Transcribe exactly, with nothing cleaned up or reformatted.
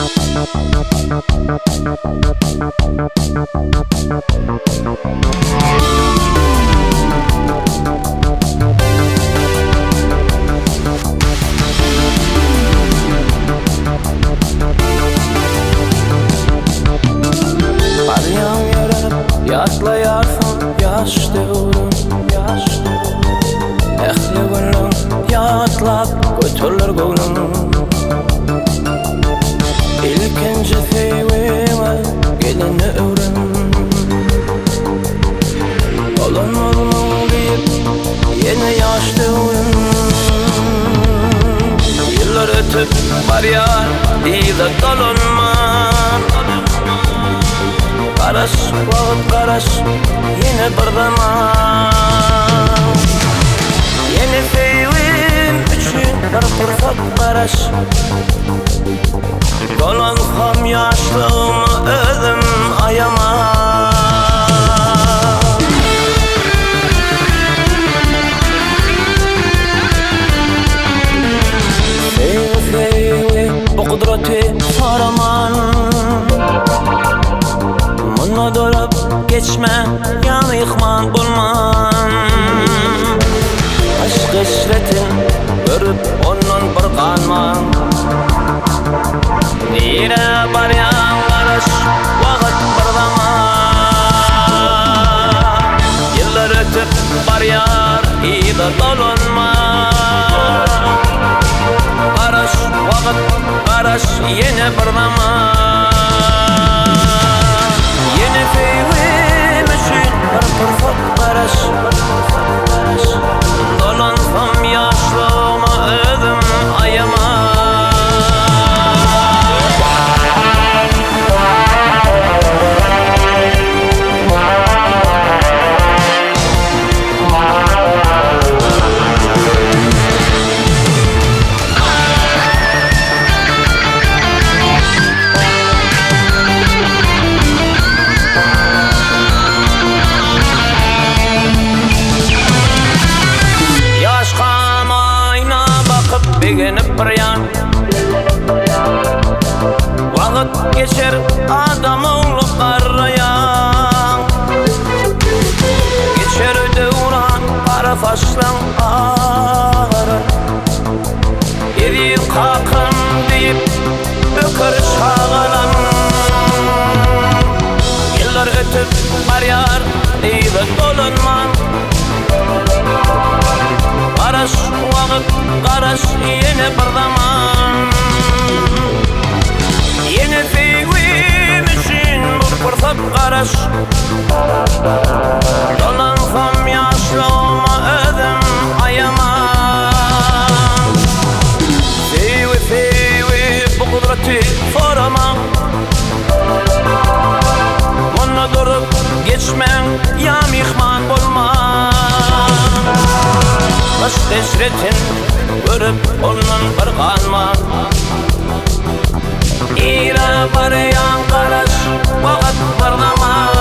Yatlayarsın yaş devrim, yaş devrim. Ehli gönlüm yatlap götürler gönlüm. İlkinci sevime gelini öğren. Olan olmam deyip yeni yaş devrim. Yıllar ötüp var ya diye kalınmam. Karaş, vakit karaş, yine bir zaman. Yeni sevim için bir fırsat karaş. Kalan ham yaşlığımı özüm ayama. Sev sev bu kudreti soraman. Mına dolup geçme, yanı yıkman bulman. Aşk işretin görüp onun bir kanman. Nire var ya karış, vakit bir zaman. Yıllar ötüp var yar, iyi de dolunma. Karış, vakit karış, yine bir zaman. Yeni sevim için bir fırsat karaş. Dolansam yaşlığıma özüm ayama. Beginip bir yan vakit geçer adam oğlu karayan. Geçer devran para faşlan ağrı. Yedi kakım deyip ökür şağalan. Yıllar ötüp var yar deyip dolunman. Karaş vakit karaş yine bir zaman. Yeni sevim için bu fırsat karaş. Dolansam yaşlığıma özüm ayama. Sevi sevi bu kudreti soramam. Mına durup geçmen ya mihman bulman. Aşk esretin görüp onun bir kanman. İra var yan karaş, vakit bir zaman.